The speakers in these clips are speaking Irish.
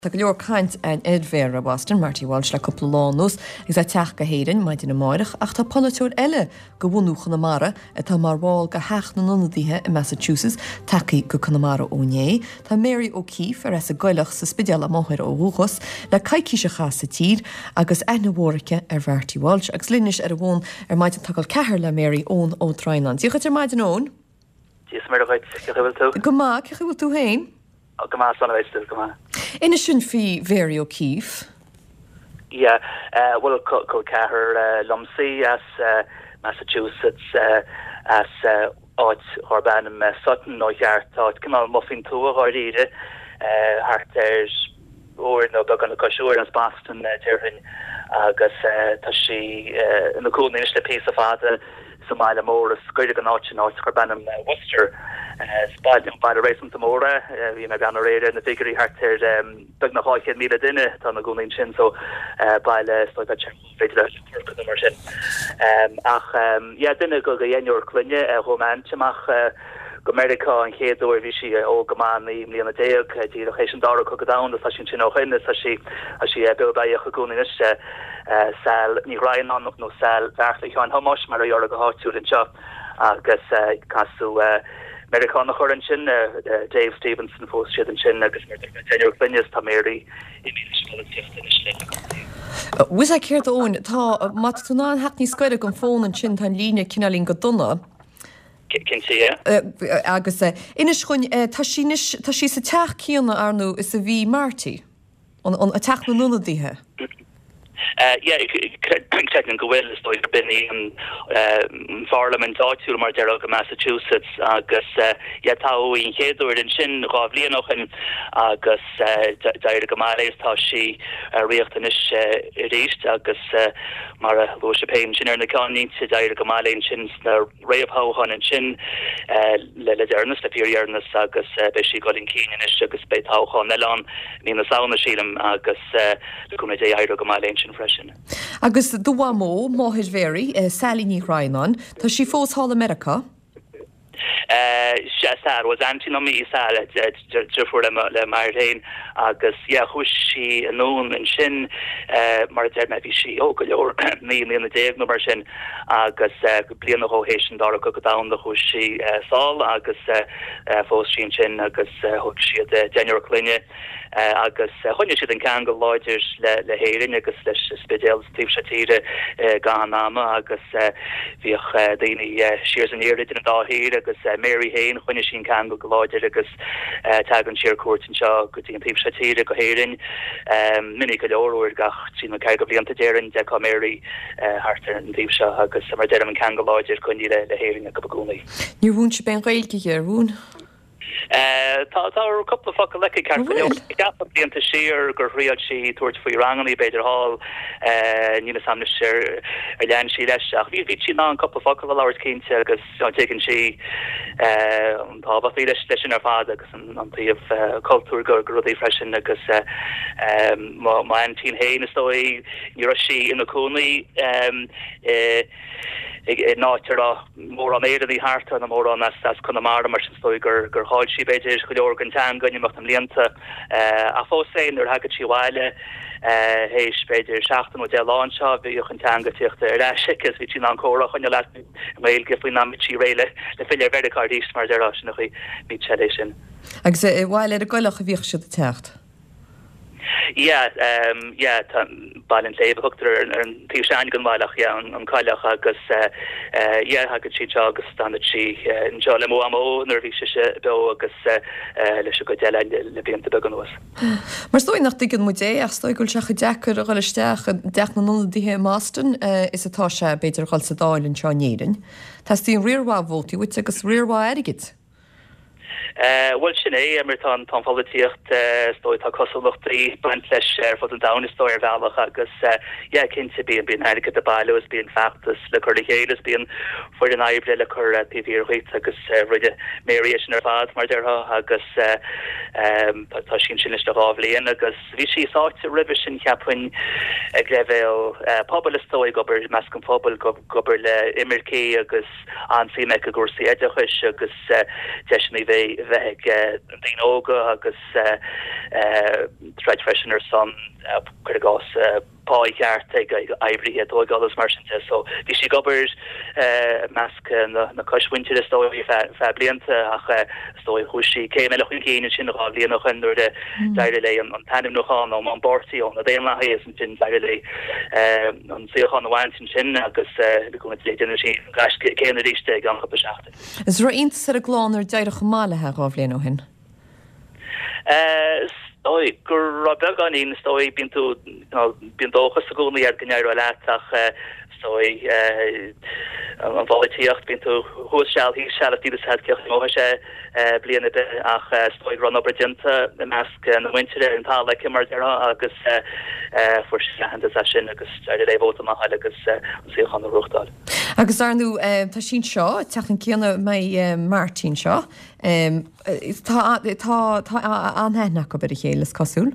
Tá go leor caint an Edver a Boston, Marty Walsh le cúpla lánús, gus a teach go héireann maid in máireach ach tá polúir eile go bhúnú Connemara a tá mar bháil go heach na nonadíthe in Massachusetts tacaí go Connemara óné. Tá Mary O'Keefe ar a goilech sa spideal amóthir ó Rúchas le caiiciise chas sa tír agus aithne mhórice ar Marty Walsh agus linnis ar a bhún ar maid an tacail cethir le Mary ón ó Trainan. Díochad ar maid an ón? Díos mar agad, cechibhil tú? Go má, cechibhil tú hain? Go má sanna bheitú, go má. Ina sin fi Mary O'Keefe? Yeah, well, co cethir Lumsey as Massachusetts as áit Horbanum Sutton nó cheart áit canál muffin tú a háiríre hart or no began a cosúir as Boston dearhin agus tá si in the cool niche the piece of fada Somalia more scored an áit Horbanum Worcester spad by the race to Mora we may be on a radar in the figure hart big na hoike mila dinne tan na gonin chin so by the so that ach yeah dinne go yenor klunje roman chmach go America and Kedo vishi o gamani mliana deog di location dara ko down the fashion chino in as she build by gonin sal ni Ryan on no sal actually on how much mar your go hot to the job agus kasu American Horanchen, Dave Stevenson, Post and Chin, agus Tenor Clinius, Tameri, Was I cared to own Ta Matuna Hackney Square on phone and Chin Tanlina Kinalin Godonna? Can see, Agus in a schun Tashis attack Kiana Arno is a V Marty on attack no none of the yeah, checking go well is like been in Parliament to Martero Massachusetts agus yeah tau in Kedo in Shin Ravli noch in agus dair gamales tá si richtanish reached agus mar lo pain chin na county to dair gamale chin na ray of how on and chin le ernest appearness agus be she got in keen in agus be how on elon in the sauna shilum agus the committee dair gamale chin freshen agus do wamo mohir very Sally ní Rainan tá si fós Hall America Sar was antinomy sal for le Martin agus yeah hushi alone and shin Martin maybe she go me in the day no shin agus blian the hohation dar go down the hushi sol agus fós shin agus hushi the general clinic agus honne si den can go láidir le héirin agus leis spedéal tíh satire ganama agus bhíoch daoine siars an éirid in dáhíir agus Mary Hain honne sin can go láidir agus tagan siar cuat an seo go dtí an tíh satire go héirin minic go leorúir gach tí na cai go blianta déirin de có Mary hartar an tíh seo agus mar deir an can go láidir chuní le héirin a go bagúnaí. Ní bhún se ben réilge ar bhún? Tá a couple of fucking lucky cards. Gap the into sheer gur real she towards for Rangani Bader Hall, Nina Sam share Jan she leshach. We she now a couple of fucking hours keen to because taking she Papa Filish in her father because on the culture go really fresh in because my auntie Hayne story you're she in the Coney nátar mór an éidir harta na mór an as Connemara mar sin stoi gur háil si beidir go organ tan gonne macht am lianta a fós sein er hagad si bhaile héis beidir 16 model anseo bhíoch an tan gotíocht leisigus bhí sin an córach an le mail giflin na mit si réile le fiile verdi cardís mar derá sin nach mí chééis sin. Agus bhile a goilech a bhíoch si a techt. Yeah, balance hukter and Pishan Gunmalach, yeah, on Kalach, agus, yeah, Hagachi Jogus, standard she, and Jolamuamo, Nervisha, Bill, agus, Leshugadella, and Libian Tabagonos. Maar stoi nach dikken moet ach stoi gul shach dekker a rolle stach dech na non die Maston is a tasha beter gal se dail in Chaneden. Tas die rearwa volti wit agus rearwa erigit. Well sinné Emerton Tom Politicht stoi tá cosluchttaí blentleis for den down stoir bhealach agus yeah cinnte bíon heilige de bailú is bíon factus le chuir chéile is bíon for den aibre le chur PV agus ruide Mariation ar fad mar derha agus tá sin sin is de rábhlíon agus bhí si sáte ribe sin ceapin ag leibhéil pobl is stoi gobar meascon pobl gobar le imircé agus ansí me a gúsaí éideachis agus deisina bheith Dinoga agus Thread Freshener son Kurgos Pai Carte Ivory at Ogalas Merchant so die she gobbers mask na kush winter the story fabliant story hushi came and Keen and Shinra noch under the Direlay on Tanim Nohan on Borty on the day la hayes and Chin Direlay on Sehan Wans and Shin agus going to generation gash came the reach gang up beschacht. Is er eens er glán er deire gemale ha afleen nog hin? Stoi gur began in stoi bintu bin dochas go ni ar gneir latach stoi an volitiacht bintu hoshal hi shall die das hat kirch mo bliene ach stoi run opregenta the mask and the winter in tal like immer there agus for hand session agus started they vote ma agus see on the roughdal agus ar nu tá sin seo techan céanna mai Martin seo tá anhéna go bit chélas cosúil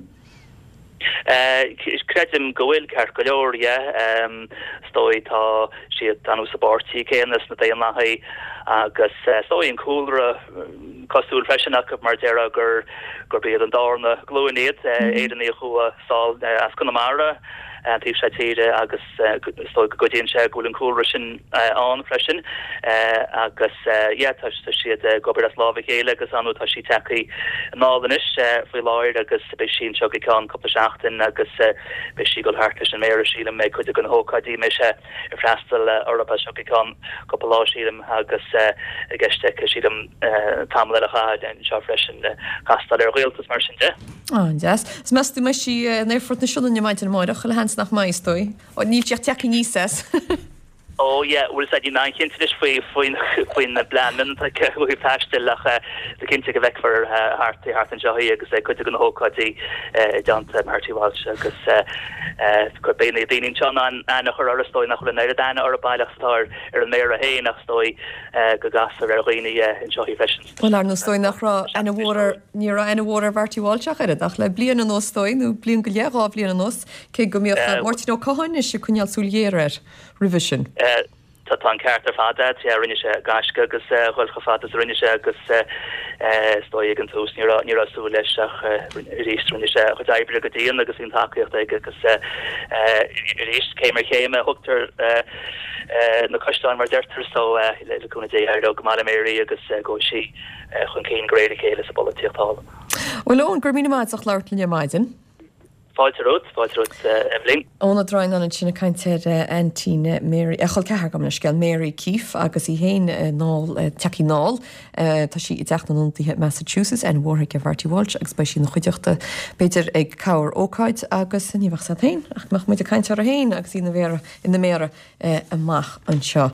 credim gohfuil car goleor stoi tá si an sabortí céanas na dé lahai agus stoi in coolra cosúil freisinach mar dera gur bead an darna gloinéad éan é chua sal as Connemara tí tíide agus stoi godín se goúlin coolrisin an freisin agus tá siad gobar as láva chéile agus anú tá si teí nádanis foi láir agus be sin seán coppla agus be si go hartas an mé síle mé chuide gon hócadí me se freistal Europa seán coppla sílim agus giste sim tam lecha den se freisin castal réaltas mar sin de. Yes. Mas du me si nefrot na siúlan meint an máireach le hens nach mai stoi. O níl teach níos. Oh yeah, well said you nine kind this fine plan and like we patched the kind of back for heart and joy because I could go no cutty John Marty Walsh because could be in John and her story nach na dan or by the star mera hey nach story go gas really enjoy fashion. Well ar no story nach ra and a water near and a water Marty Walsh ach le blian an no story no blian go le blian an nos ke go mi Martin no cohan is kunjal sulierer revision. Tá cartar fada rinne se gaisce agus chuilcha fada rinne se agus stoi an tús ní asú leiseach rírinne se chu daibre go dtíon agus on takeíocht agus ríist céimar chéime thugtar na coisteán mar deirtar so leúna dé ar go má méí agus go si chun cén gréide chéile sa bol tíochtá. Well ón gur mína maidach leirlinne maidin. Fáilterút Evelyn. Óna drain an sinna caiintear Antine Mary echol cethar go sceil Mary Keefe agus I héin nál teí nál tá si I deachnanúntaithe Massachusetts an bhórthaigh Marty Walsh agus bei sin na chuideachta beidir ag cabhar ócáid agus níomhah sa tain ach meach muid a caiintear a héin agus ina bhéra ina méra amach an seo.